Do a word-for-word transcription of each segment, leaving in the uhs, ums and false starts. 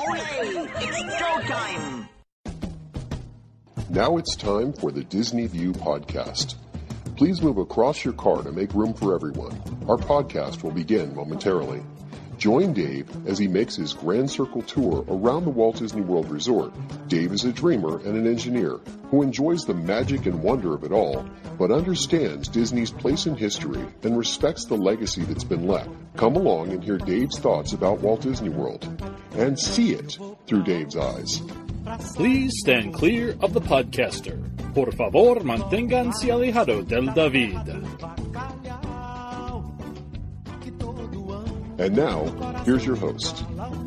Ole! It's showtime! Now it's time for the Disney View podcast. Please move across your car to make room for everyone. Our podcast will begin momentarily. Join Dave as he makes his Grand Circle tour around the Walt Disney World Resort. Dave is a dreamer and an engineer who enjoys the magic and wonder of it all, but understands Disney's place in history and respects the legacy that's been left. Come along and hear Dave's thoughts about Walt Disney World and see it through Dave's eyes. Please stand clear of the podcaster. Por favor, manténganse alejado del David. And now, here's your host.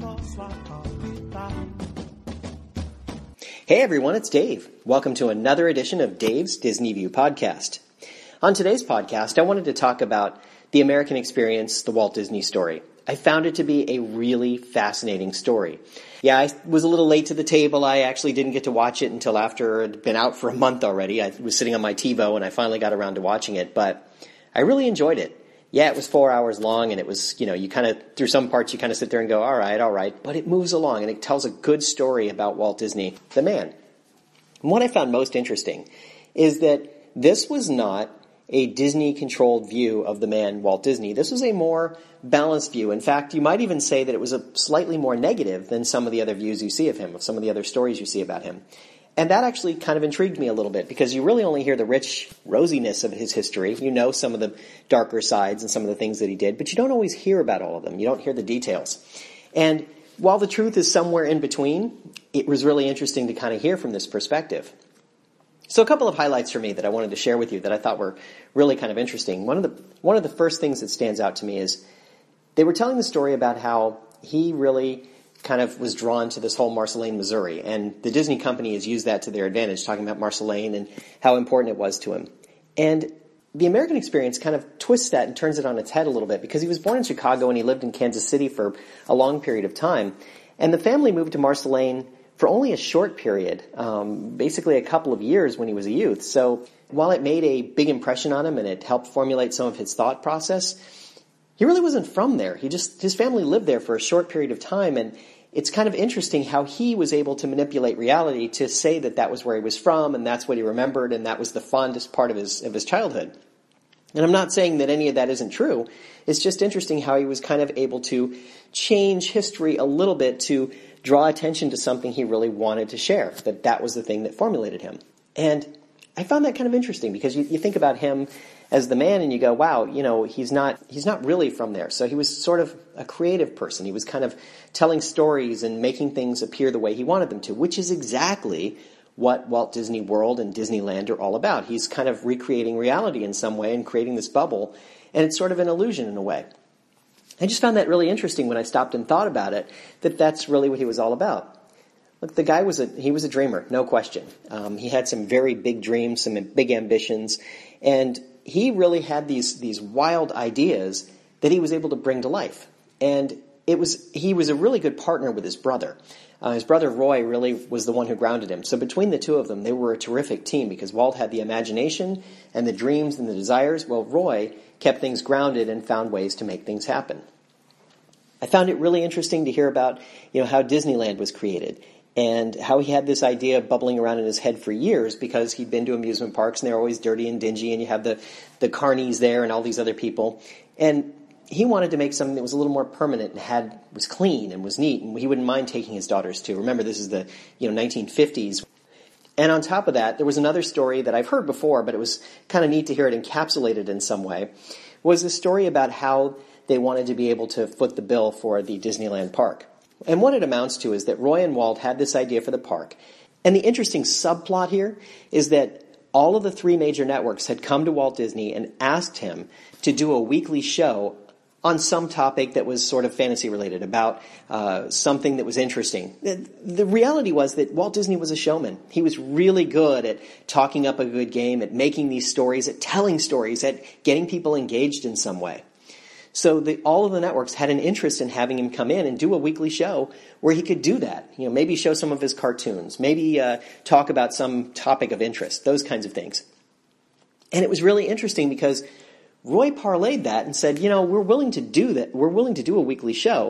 Hey everyone, it's Dave. Welcome to another edition of Dave's Disney View podcast. On today's podcast, I wanted to talk about the American Experience, the Walt Disney Story. I found it to be a really fascinating story. Yeah, I was a little late to the table. I actually didn't get to watch it until after it had been out for a month already. I was sitting on my TiVo and I finally got around to watching it, but I really enjoyed it. Yeah, it was four hours long, and it was, you know, you kind of, through some parts, you kind of sit there and go, all right, all right, but it moves along, and it tells a good story about Walt Disney, the man. And what I found most interesting is that this was not a Disney-controlled view of the man, Walt Disney. This was a more balanced view. In fact, you might even say that it was a slightly more negative than some of the other views you see of him, of some of the other stories you see about him. And that actually kind of intrigued me a little bit because you really only hear the rich rosiness of his history. You know some of the darker sides and some of the things that he did, but you don't always hear about all of them. You don't hear the details. And while the truth is somewhere in between, it was really interesting to kind of hear from this perspective. So a couple of highlights for me that I wanted to share with you that I thought were really kind of interesting. One of the one of the first things that stands out to me is they were telling the story about how he really kind of was drawn to this whole Marceline, Missouri. And the Disney company has used that to their advantage, talking about Marceline and how important it was to him. And the American Experience kind of twists that and turns it on its head a little bit because he was born in Chicago and he lived in Kansas City for a long period of time. And the family moved to Marceline for only a short period, um, basically a couple of years when he was a youth. So while it made a big impression on him and it helped formulate some of his thought process, he really wasn't from there. He just, his family lived there for a short period of time, and it's kind of interesting how he was able to manipulate reality to say that that was where he was from, and that's what he remembered, and that was the fondest part of his, of his childhood. And I'm not saying that any of that isn't true. It's just interesting how he was kind of able to change history a little bit to draw attention to something he really wanted to share, that that was the thing that formulated him. And I found that kind of interesting because you, you think about him as the man and you go, wow, you know, he's not he's not really from there. So he was sort of a creative person. He was kind of telling stories and making things appear the way he wanted them to, which is exactly what Walt Disney World and Disneyland are all about. He's kind of recreating reality in some way and creating this bubble, and it's sort of an illusion in a way. I just found that really interesting when I stopped and thought about it, that that's really what he was all about. Look, the guy was a, he was a dreamer, no question. Um, he had some very big dreams, some big ambitions, and he really had these, these wild ideas that he was able to bring to life. And it was, he was a really good partner with his brother. Uh, his brother Roy really was the one who grounded him. So between the two of them, they were a terrific team because Walt had the imagination and the dreams and the desires. Well, Roy kept things grounded and found ways to make things happen. I found it really interesting to hear about, you know, how Disneyland was created and how he had this idea bubbling around in his head for years because he'd been to amusement parks and they're always dirty and dingy and you have the, the carnies there and all these other people. And he wanted to make something that was a little more permanent and had was clean and was neat, and he wouldn't mind taking his daughters to. Remember, this is the you know nineteen fifties. And on top of that, there was another story that I've heard before, but it was kind of neat to hear it encapsulated in some way, was the story about how they wanted to be able to foot the bill for the Disneyland park. And what it amounts to is that Roy and Walt had this idea for the park. And the interesting subplot here is that all of the three major networks had come to Walt Disney and asked him to do a weekly show on some topic that was sort of fantasy related, about uh, something that was interesting. The, the reality was that Walt Disney was a showman. He was really good at talking up a good game, at making these stories, at telling stories, at getting people engaged in some way. So the, all of the networks had an interest in having him come in and do a weekly show where he could do that. You know, maybe show some of his cartoons, maybe uh, talk about some topic of interest, those kinds of things. And it was really interesting because Roy parlayed that and said, you know, we're willing to do that. We're willing to do a weekly show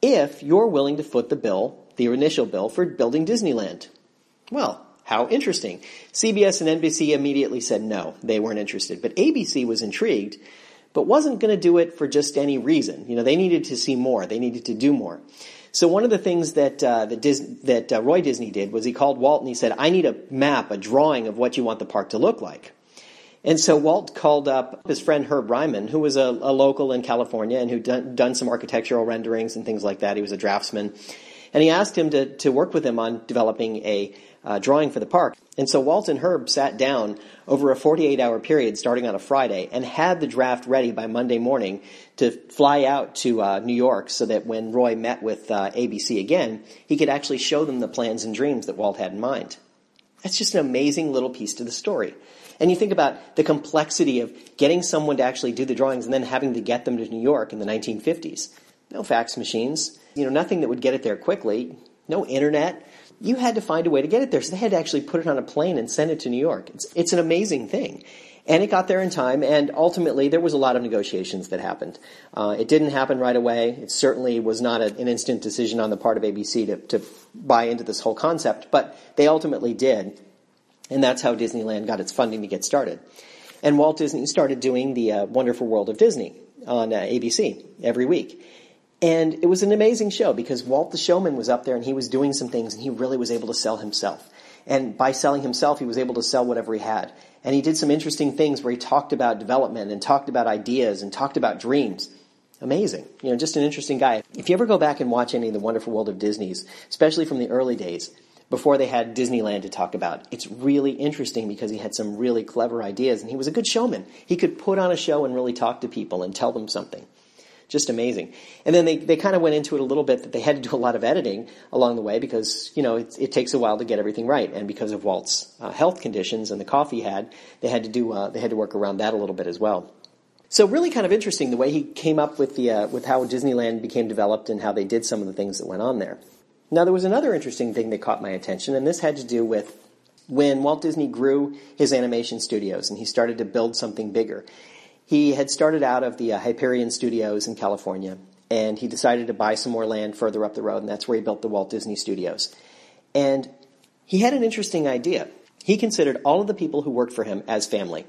if you're willing to foot the bill, the initial bill for building Disneyland. Well, how interesting. C B S and N B C immediately said no, they weren't interested. But A B C was intrigued, but wasn't going to do it for just any reason. You know, they needed to see more. They needed to do more. So one of the things that uh, that, Dis- that uh, Roy Disney did was he called Walt and he said, I need a map, a drawing of what you want the park to look like. And so Walt called up his friend Herb Ryman, who was a, a local in California and who'd done, done some architectural renderings and things like that. He was a draftsman. And he asked him to, to work with him on developing a uh, drawing for the park. And so Walt and Herb sat down over a forty-eight hour period starting on a Friday and had the draft ready by Monday morning to fly out to uh, New York so that when Roy met with uh, A B C again, he could actually show them the plans and dreams that Walt had in mind. That's just an amazing little piece to the story. And you think about the complexity of getting someone to actually do the drawings and then having to get them to New York in the nineteen fifties. No fax machines, you know, nothing that would get it there quickly, no internet. You had to find a way to get it there. So they had to actually put it on a plane and send it to New York. It's, it's an amazing thing. And it got there in time, and ultimately there was a lot of negotiations that happened. Uh, it didn't happen right away. It certainly was not a, an instant decision on the part of A B C to, to buy into this whole concept, but they ultimately did. And that's how Disneyland got its funding to get started. And Walt Disney started doing the uh, Wonderful World of Disney on uh, A B C every week. And it was an amazing show because Walt the showman was up there and he was doing some things and he really was able to sell himself. And by selling himself, he was able to sell whatever he had. And he did some interesting things where he talked about development and talked about ideas and talked about dreams. Amazing. You know, just an interesting guy. If you ever go back and watch any of the Wonderful World of Disney's, especially from the early days, before they had Disneyland to talk about, it's really interesting because he had some really clever ideas and he was a good showman. He could put on a show and really talk to people and tell them something. Just amazing. And then they, they kind of went into it a little bit that they had to do a lot of editing along the way because, you know, it, it takes a while to get everything right. And because of Walt's uh, health conditions and the cough he had, they had to do, uh, they had to work around that a little bit as well. So really kind of interesting the way he came up with the, uh, with how Disneyland became developed and how they did some of the things that went on there. Now there was another interesting thing that caught my attention, and this had to do with when Walt Disney grew his animation studios and he started to build something bigger. He had started out of the uh, Hyperion Studios in California, and he decided to buy some more land further up the road, and that's where he built the Walt Disney Studios. And he had an interesting idea. He considered all of the people who worked for him as family.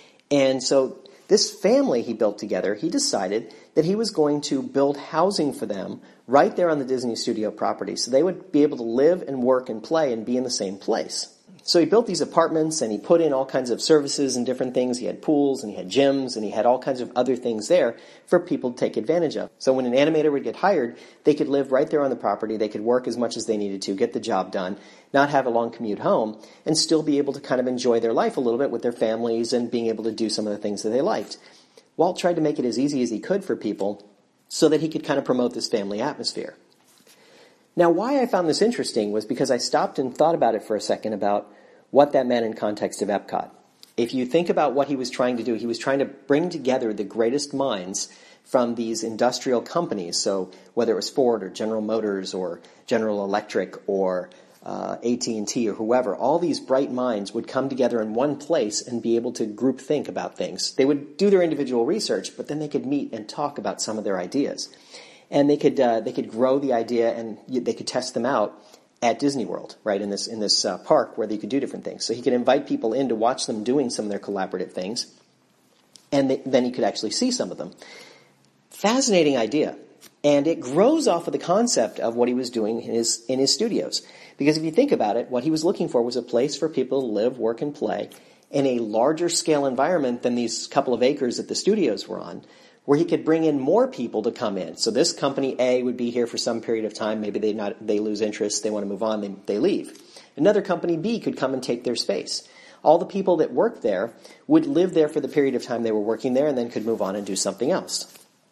And so this family he built together, he decided that he was going to build housing for them right there on the Disney Studio property, so they would be able to live and work and play and be in the same place. So he built these apartments and he put in all kinds of services and different things. He had pools and he had gyms and he had all kinds of other things there for people to take advantage of. So when an animator would get hired, they could live right there on the property. They could work as much as they needed to, get the job done, not have a long commute home, and still be able to kind of enjoy their life a little bit with their families and being able to do some of the things that they liked. Walt tried to make it as easy as he could for people so that he could kind of promote this family atmosphere. Now, why I found this interesting was because I stopped and thought about it for a second about what that meant in context of Epcot. If you think about what he was trying to do, he was trying to bring together the greatest minds from these industrial companies. So whether it was Ford or General Motors or General Electric or uh, A T and T or whoever, all these bright minds would come together in one place and be able to group think about things. They would do their individual research, but then they could meet and talk about some of their ideas. And they could uh, they could grow the idea and they could test them out at Disney World, right, in this in this uh, park where they could do different things. So he could invite people in to watch them doing some of their collaborative things, and they, then he could actually see some of them. Fascinating idea. And it grows off of the concept of what he was doing in his in his studios. Because if you think about it, what he was looking for was a place for people to live, work, and play in a larger scale environment than these couple of acres that the studios were on, where he could bring in more people to come in. So this company A would be here for some period of time. Maybe they not they lose interest, they want to move on, they, they leave. Another company B could come and take their space. All the people that worked there would live there for the period of time they were working there and then could move on and do something else.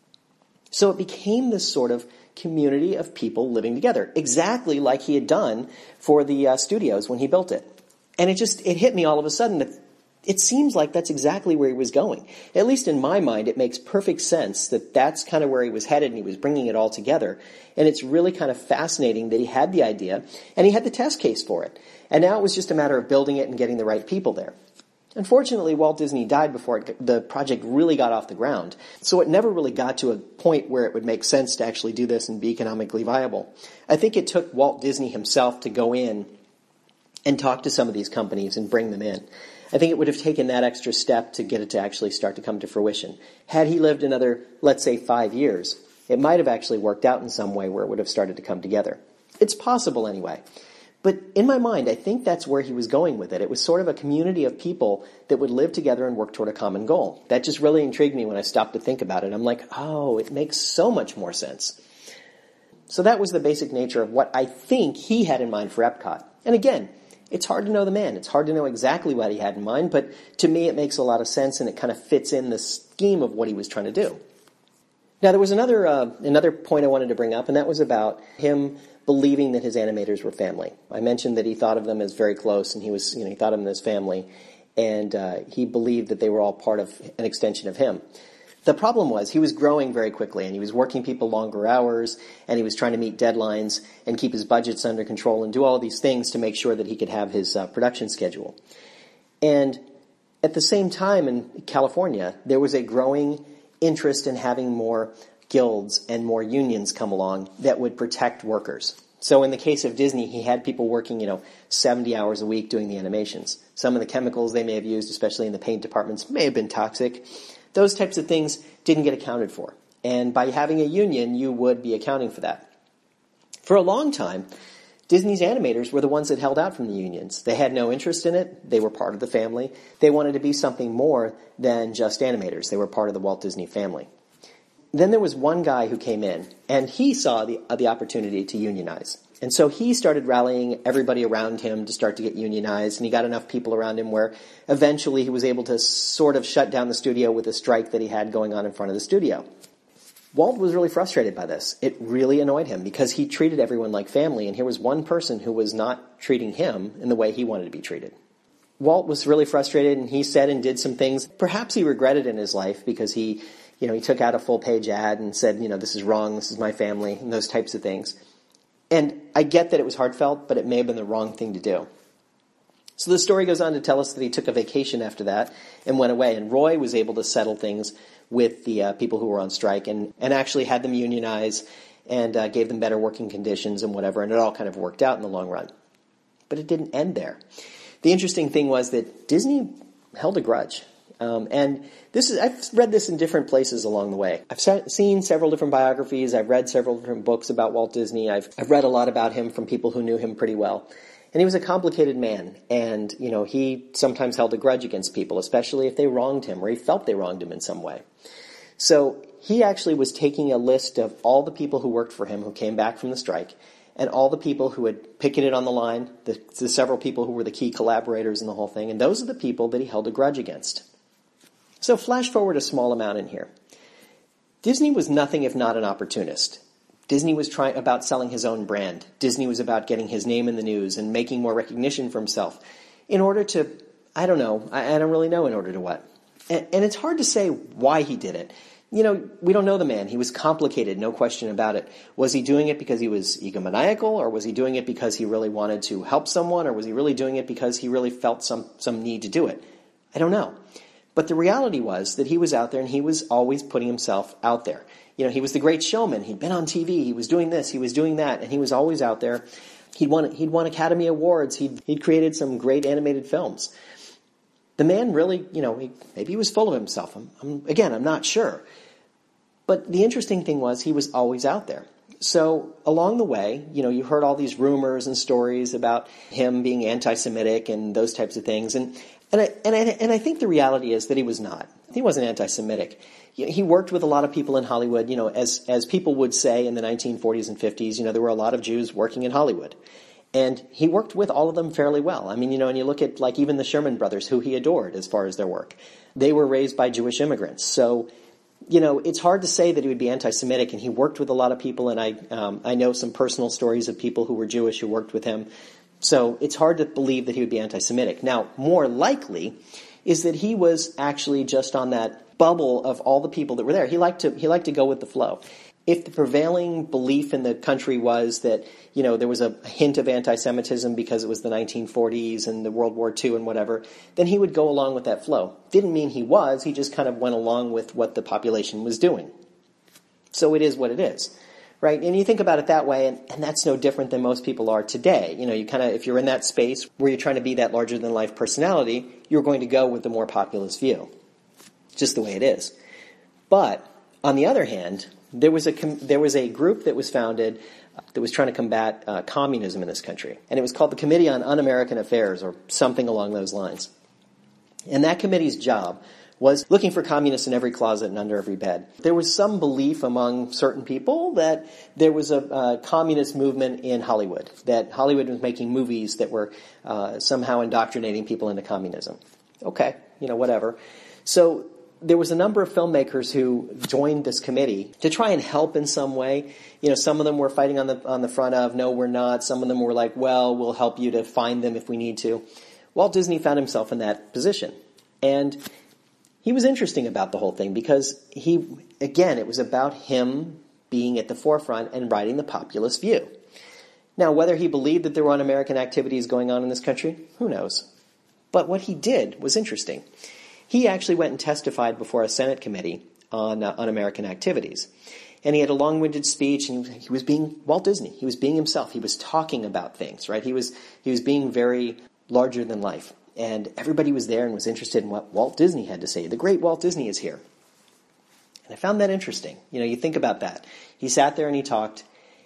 So it became this sort of community of people living together, exactly like he had done for the uh, studios when he built it. And it just, it hit me all of a sudden that it seems like that's exactly where he was going. At least in my mind, it makes perfect sense that that's kind of where he was headed and he was bringing it all together. And it's really kind of fascinating that he had the idea and he had the test case for it. And now it was just a matter of building it and getting the right people there. Unfortunately, Walt Disney died before it, the project really got off the ground, so it never really got to a point where it would make sense to actually do this and be economically viable. I think it took Walt Disney himself to go in and talk to some of these companies and bring them in. I think it would have taken that extra step to get it to actually start to come to fruition. Had he lived another, let's say, five years, it might have actually worked out in some way where it would have started to come together. It's possible anyway. But in my mind, I think that's where he was going with it. It was sort of a community of people that would live together and work toward a common goal. That just really intrigued me when I stopped to think about it. I'm like, oh, it makes so much more sense. So that was the basic nature of what I think he had in mind for Epcot. And again, it's hard to know the man. It's hard to know exactly what he had in mind, but to me it makes a lot of sense and it kind of fits in the scheme of what he was trying to do. Now there was another uh, another point I wanted to bring up, and that was about him believing that his animators were family. I mentioned that he thought of them as very close, and he was, you know, he thought of them as family, and uh, he believed that they were all part of an extension of him. The problem was he was growing very quickly, and he was working people longer hours, and he was trying to meet deadlines and keep his budgets under control and do all these things to make sure that he could have his uh, production schedule. And at the same time in California, there was a growing interest in having more guilds and more unions come along that would protect workers. So in the case of Disney, he had people working, you know, seventy hours a week doing the animations. Some of the chemicals they may have used, especially in the paint departments, may have been toxic. Those types of things didn't get accounted for. And by having a union, you would be accounting for that. For a long time, Disney's animators were the ones that held out from the unions. They had no interest in it. They were part of the family. They wanted to be something more than just animators. They were part of the Walt Disney family. Then there was one guy who came in, and he saw the, uh, the opportunity to unionize. And so he started rallying everybody around him to start to get unionized, and he got enough people around him where eventually he was able to sort of shut down the studio with a strike that he had going on in front of the studio. Walt was really frustrated by this. It really annoyed him because he treated everyone like family, and here was one person who was not treating him in the way he wanted to be treated. Walt was really frustrated, and he said and did some things perhaps he regretted in his life because he, you know, he took out a full-page ad and said, you know, this is wrong, this is my family, and those types of things. And I get that it was heartfelt, but it may have been the wrong thing to do. So the story goes on to tell us that he took a vacation after that and went away, and Roy was able to settle things with the uh, people who were on strike and, and actually had them unionize and uh, gave them better working conditions and whatever, and it all kind of worked out in the long run. But it didn't end there. The interesting thing was that Disney held a grudge. Um, and this is, I've read this in different places along the way. I've se- seen several different biographies. I've read several different books about Walt Disney. I've, I've read a lot about him from people who knew him pretty well. And he was a complicated man. And, you know, he sometimes held a grudge against people, especially if they wronged him or he felt they wronged him in some way. So he actually was taking a list of all the people who worked for him who came back from the strike and all the people who had picketed on the line, the, the several people who were the key collaborators in the whole thing. And those are the people that he held a grudge against. So flash forward a small amount in here. Disney was nothing if not an opportunist. Disney was trying about selling his own brand. Disney was about getting his name in the news and making more recognition for himself in order to, I don't know, I, I don't really know in order to what. And, and it's hard to say why he did it. You know, we don't know the man. He was complicated, no question about it. Was he doing it because he was egomaniacal, or was he doing it because he really wanted to help someone, or was he really doing it because he really felt some, some need to do it? I don't know. But the reality was that he was out there and he was always putting himself out there. You know, he was the great showman. He'd been on T V. He was doing this. He was doing that. And he was always out there. He'd won, he'd won Academy Awards. He'd, he'd created some great animated films. The man really, you know, he, maybe he was full of himself. I'm, I'm, again, I'm not sure. But the interesting thing was he was always out there. So along the way, you know, you heard all these rumors and stories about him being anti-Semitic and those types of things. And And I, and, I, and I think the reality is that he was not. He wasn't anti-Semitic. He worked with a lot of people in Hollywood. You know, as as people would say in the nineteen forties and fifties, you know, there were a lot of Jews working in Hollywood. And he worked with all of them fairly well. I mean, you know, and you look at like even the Sherman brothers, who he adored as far as their work. They were raised by Jewish immigrants. So, you know, it's hard to say that he would be anti-Semitic, and he worked with a lot of people, and I um, I know some personal stories of people who were Jewish who worked with him. So it's hard to believe that he would be anti-Semitic. Now, more likely is that he was actually just on that bubble of all the people that were there. He liked to he liked to go with the flow. if the prevailing belief in the country was that, you know, there was a hint of anti-Semitism because it was the nineteen forties and the World War Two and whatever, then he would go along with that flow. Didn't mean he was, he just kind of went along with what the population was doing. So it is what it is, right? And you think about it that way, and, and that's no different than most people are today. You know, you kind of, if you're in that space where you're trying to be that larger-than-life personality, you're going to go with the more populist view. Just the way it is. But, on the other hand, there was a there was a group that was founded that was trying to combat uh, communism in this country. And it was called the Committee on Un-American Affairs, or something along those lines. And that committee's job was looking for communists in every closet and under every bed. There was some belief among certain people that there was a uh, communist movement in Hollywood, that Hollywood was making movies that were uh, somehow indoctrinating people into communism. Okay, you know, whatever. So there was a number of filmmakers who joined this committee to try and help in some way. You know, some of them were fighting on the on the front of, no, we're not. Some of them were like, well, we'll help you to find them if we need to. Walt Disney found himself in that position. And he was interesting about the whole thing because he, again, it was about him being at the forefront and writing the populist view. Now, whether he believed that there were un-American activities going on in this country, who knows? But what he did was interesting. He actually went and testified before a Senate committee on uh, un-American activities. And he had a long-winded speech, and he was being Walt Disney. He was being himself. He was talking about things, right? He was he was being very larger than life. And everybody was there and was interested in what Walt Disney had to say. The great Walt Disney is here. And I found that interesting. You know, you think about that. He sat there and he talked,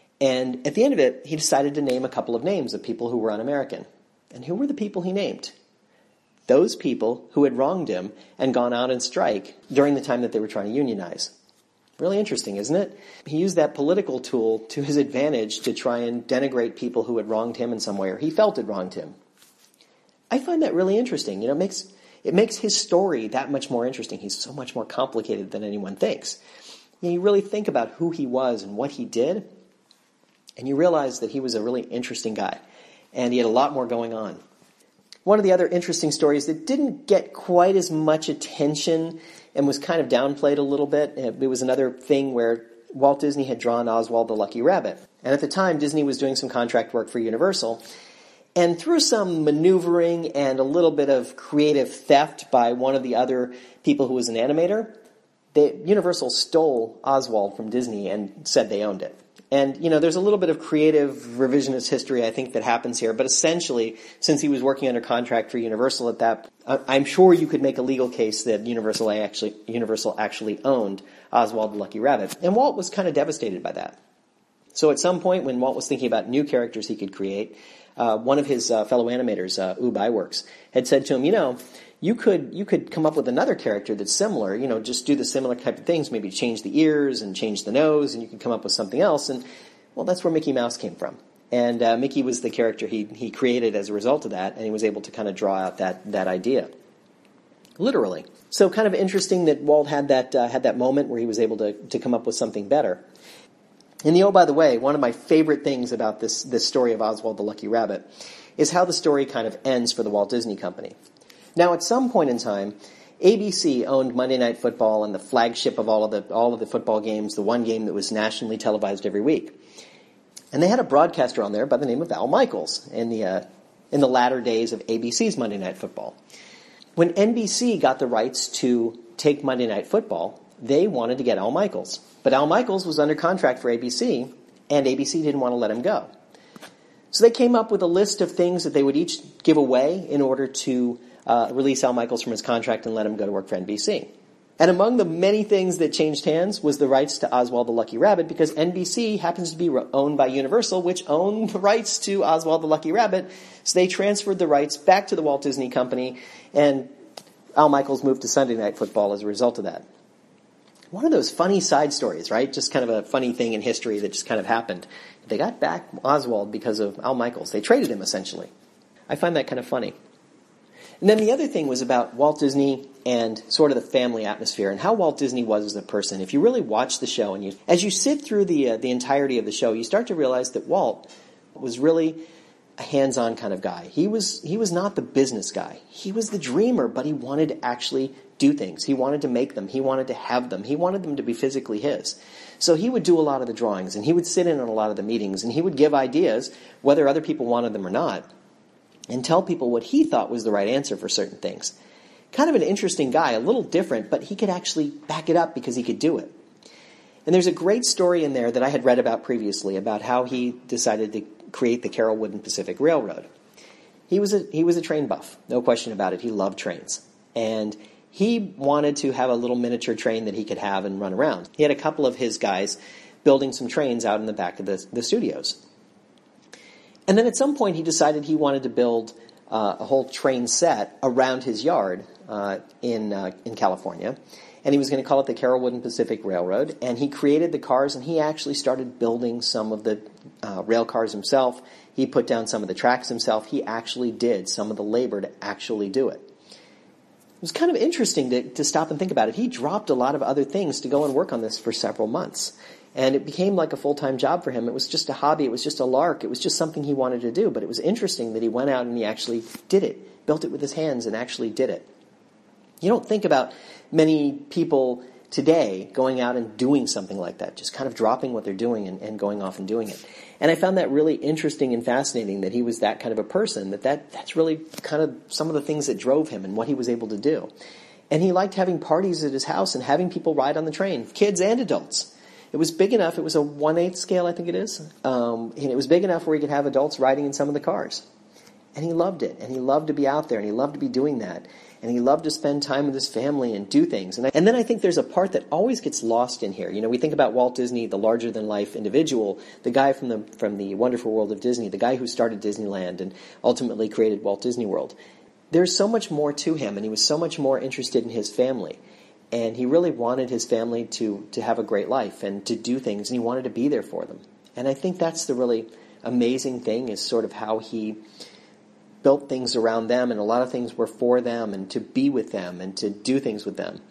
and at the end of it, he decided to name a couple of names of people who were un-American. And who were the people he named? Those people who had wronged him and gone out on strike during the time that they were trying to unionize. Really interesting, isn't it? He used that political tool to his advantage to try and denigrate people who had wronged him in some way, or he felt had wronged him. I find that really interesting. You know, it makes it makes his story that much more interesting. He's so much more complicated than anyone thinks. You know, you really think about who he was and what he did, and you realize that he was a really interesting guy, and he had a lot more going on. One of the other interesting stories that didn't get quite as much attention and was kind of downplayed a little bit, it was another thing where Walt Disney had drawn Oswald the Lucky Rabbit. And at the time, Disney was doing some contract work for Universal. And through some maneuvering and a little bit of creative theft by one of the other people who was an animator, they, Universal stole Oswald from Disney and said they owned it. And, you know, there's a little bit of creative revisionist history, I think, that happens here. But essentially, since he was working under contract for Universal at that, I'm sure you could make a legal case that Universal actually, Universal actually owned Oswald the Lucky Rabbit. And Walt was kind of devastated by that. So at some point, when Walt was thinking about new characters he could create, uh, one of his uh, fellow animators, uh, Ub Iwerks, had said to him, you know, You could you could come up with another character that's similar, you know, just do the similar type of things, maybe change the ears and change the nose, and you could come up with something else. And, well, that's where Mickey Mouse came from. And uh, Mickey was the character he he created as a result of that, and he was able to kind of draw out that that idea. Literally. So kind of interesting that Walt had that uh, had that moment where he was able to, to come up with something better. And, oh, by the way, one of my favorite things about this, this story of Oswald the Lucky Rabbit is how the story kind of ends for the Walt Disney Company. Now, at some point in time, A B C owned Monday Night Football and the flagship of all of the all of the football games, the one game that was nationally televised every week. And they had a broadcaster on there by the name of Al Michaels in the uh, in the latter days of A B C's Monday Night Football. When N B C got the rights to take Monday Night Football, they wanted to get Al Michaels. But Al Michaels was under contract for A B C, and A B C didn't want to let him go. So they came up with a list of things that they would each give away in order to Uh, release Al Michaels from his contract and let him go to work for N B C. And among the many things that changed hands was the rights to Oswald the Lucky Rabbit, because N B C happens to be owned by Universal, which owned the rights to Oswald the Lucky Rabbit. So they transferred the rights back to the Walt Disney Company, and Al Michaels moved to Sunday Night Football as a result of that. One of those funny side stories, right? Just kind of a funny thing in history that just kind of happened. They got back Oswald because of Al Michaels. They traded him, essentially. I find that kind of funny. And then the other thing was about Walt Disney and sort of the family atmosphere and how Walt Disney was as a person. If you really watch the show and you, as you sit through the uh, the entirety of the show, you start to realize that Walt was really a hands-on kind of guy. He was he was not the business guy. He was the dreamer, but he wanted to actually do things. He wanted to make them. He wanted to have them. He wanted them to be physically his. So he would do a lot of the drawings, and he would sit in on a lot of the meetings, and he would give ideas, whether other people wanted them or not, and tell people what he thought was the right answer for certain things. Kind of an interesting guy, a little different, but he could actually back it up because he could do it. And there's a great story in there that I had read about previously about how he decided to create the Carrollwood and Pacific Railroad. He was a he was a train buff, no question about it. He loved trains. And he wanted to have a little miniature train that he could have and run around. He had a couple of his guys building some trains out in the back of the, the studios. And then at some point he decided he wanted to build uh, a whole train set around his yard uh, in uh, in California. And he was going to call it the Carrollwood and Pacific Railroad. And he created the cars, and he actually started building some of the uh, rail cars himself. He put down some of the tracks himself. He actually did some of the labor to actually do it. It was kind of interesting to, to stop and think about it. He dropped a lot of other things to go and work on this for several months. And it became like a full-time job for him. It was just a hobby. It was just a lark. It was just something he wanted to do. But it was interesting that he went out and he actually did it, built it with his hands and actually did it. You don't think about many people today going out and doing something like that, just kind of dropping what they're doing and, and going off and doing it. And I found that really interesting and fascinating that he was that kind of a person, that, that that's really kind of some of the things that drove him and what he was able to do. And he liked having parties at his house and having people ride on the train, kids and adults. It was big enough, it was a one-eighth scale, I think it is, um, and it was big enough where he could have adults riding in some of the cars. And he loved it, and he loved to be out there, and he loved to be doing that. And he loved to spend time with his family and do things. And, I, and then I think there's a part that always gets lost in here. You know, we think about Walt Disney, the larger-than-life individual, the guy from the from the Wonderful World of Disney, the guy who started Disneyland and ultimately created Walt Disney World. There's so much more to him, and he was so much more interested in his family. And he really wanted his family to, to have a great life and to do things, and he wanted to be there for them. And I think that's the really amazing thing, is sort of how he built things around them, and a lot of things were for them and to be with them and to do things with them.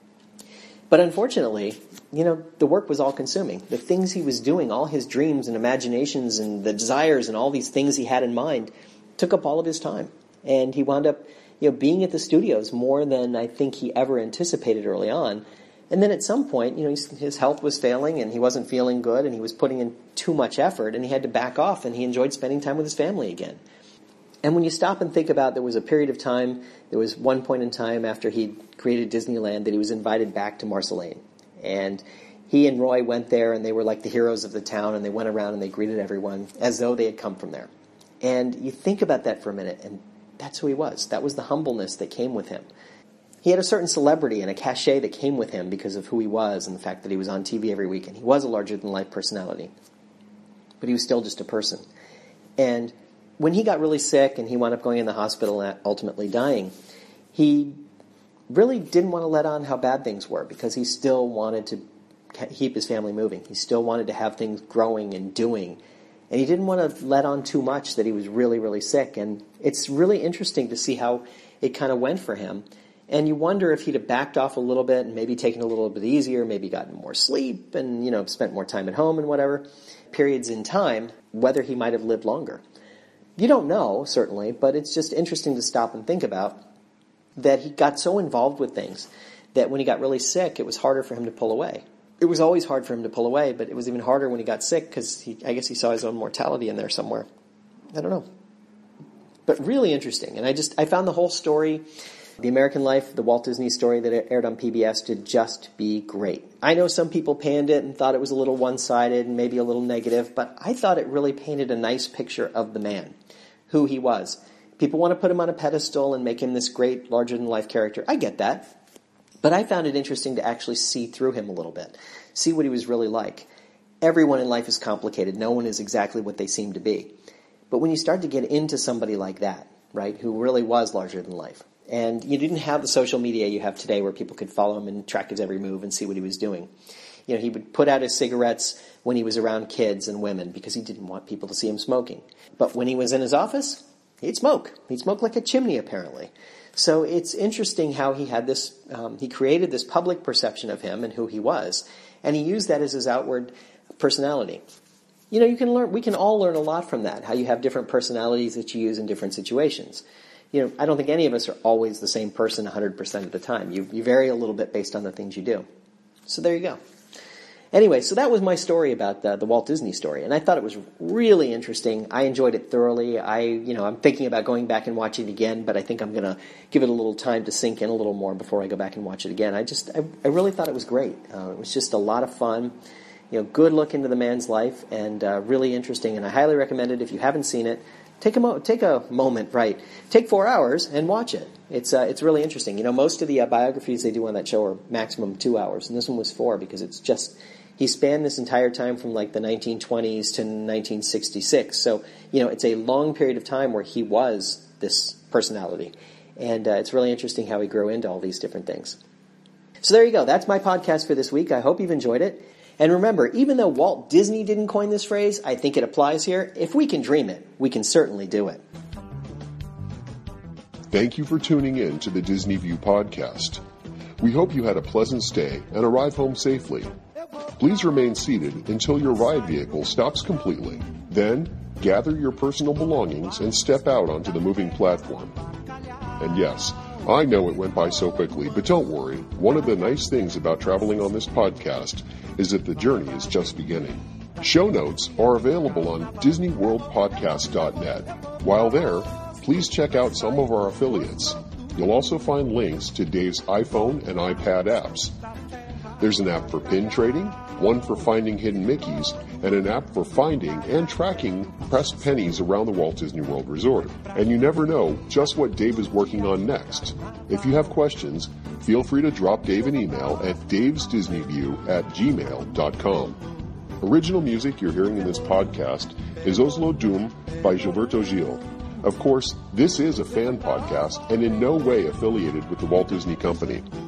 But unfortunately, you know, the work was all consuming. The things he was doing, all his dreams and imaginations and the desires and all these things he had in mind took up all of his time. And he wound up, you know, being at the studios more than I think he ever anticipated early on. And then at some point, you know, his health was failing and he wasn't feeling good and he was putting in too much effort and he had to back off, and he enjoyed spending time with his family again. And when you stop and think about, there was a period of time, there was one point in time after he created Disneyland that he was invited back to Marceline. And he and Roy went there, and they were like the heroes of the town, and they went around and they greeted everyone as though they had come from there. And you think about that for a minute, and that's who he was. That was the humbleness that came with him. He had a certain celebrity and a cachet that came with him because of who he was and the fact that he was on T V every week, and he was a larger-than-life personality. But he was still just a person. And when he got really sick and he wound up going in the hospital and ultimately dying, he really didn't want to let on how bad things were, because he still wanted to keep his family moving. He still wanted to have things growing and doing. And he didn't want to let on too much that he was really, really sick. And it's really interesting to see how it kind of went for him. And you wonder if he'd have backed off a little bit and maybe taken a little bit easier, maybe gotten more sleep and, you know, spent more time at home and whatever, periods in time, whether he might have lived longer. You don't know, certainly, but it's just interesting to stop and think about that he got so involved with things that when he got really sick, it was harder for him to pull away. It was always hard for him to pull away, but it was even harder when he got sick because I guess he saw his own mortality in there somewhere. I don't know. But really interesting. And I just, I found the whole story, The American Life, the Walt Disney story that aired on P B S, to just be great. I know some people panned it and thought it was a little one-sided and maybe a little negative, but I thought it really painted a nice picture of the man, who he was. People want to put him on a pedestal and make him this great, larger-than-life character. I get that. But I found it interesting to actually see through him a little bit, see what he was really like. Everyone in life is complicated. No one is exactly what they seem to be. But when you start to get into somebody like that, right, who really was larger than life, and you didn't have the social media you have today where people could follow him and track his every move and see what he was doing. You know, he would put out his cigarettes when he was around kids and women because he didn't want people to see him smoking. But when he was in his office, he'd smoke. He'd smoke like a chimney, apparently. So it's interesting how he had this, um, he created this public perception of him and who he was, and he used that as his outward personality. You know, you can learn, we can all learn a lot from that, how you have different personalities that you use in different situations. you know, I don't think any of us are always the same person one hundred percent of the time. You, you vary a little bit based on the things you do. So there you go. Anyway, so that was my story about the, the Walt Disney Story, and I thought it was really interesting. I enjoyed it thoroughly. I, you know, I'm thinking about going back and watching it again, but I think I'm going to give it a little time to sink in a little more before I go back and watch it again. I just, I, I really thought it was great. Uh, it was just a lot of fun. You know, good look into the man's life, and uh, really interesting. And I highly recommend it if you haven't seen it. Take a mo- take a moment, right? Take four hours and watch it. It's uh, it's really interesting. You know, most of the uh, biographies they do on that show are maximum two hours, and this one was four because it's just. He spanned this entire time from like the nineteen twenties to nineteen sixty-six. So, you know, it's a long period of time where he was this personality. And uh, it's really interesting how he grew into all these different things. So there you go. That's my podcast for this week. I hope you've enjoyed it. And remember, even though Walt Disney didn't coin this phrase, I think it applies here. If we can dream it, we can certainly do it. Thank you for tuning in to the Disney View podcast. We hope you had a pleasant stay and arrive home safely. Please remain seated until your ride vehicle stops completely. Then, gather your personal belongings and step out onto the moving platform. And yes, I know it went by so quickly, but don't worry. One of the nice things about traveling on this podcast is that the journey is just beginning. Show notes are available on disney world podcast dot net. While there, please check out some of our affiliates. You'll also find links to Dave's iPhone and iPad apps. There's an app for pin trading, one for finding hidden Mickeys, and an app for finding and tracking pressed pennies around the Walt Disney World Resort. And you never know just what Dave is working on next. If you have questions, feel free to drop Dave an email at davesdisneyview at gmail dot com. Original music you're hearing in this podcast is Oslo Doom by Gilberto Gil. Of course, this is a fan podcast and in no way affiliated with the Walt Disney Company.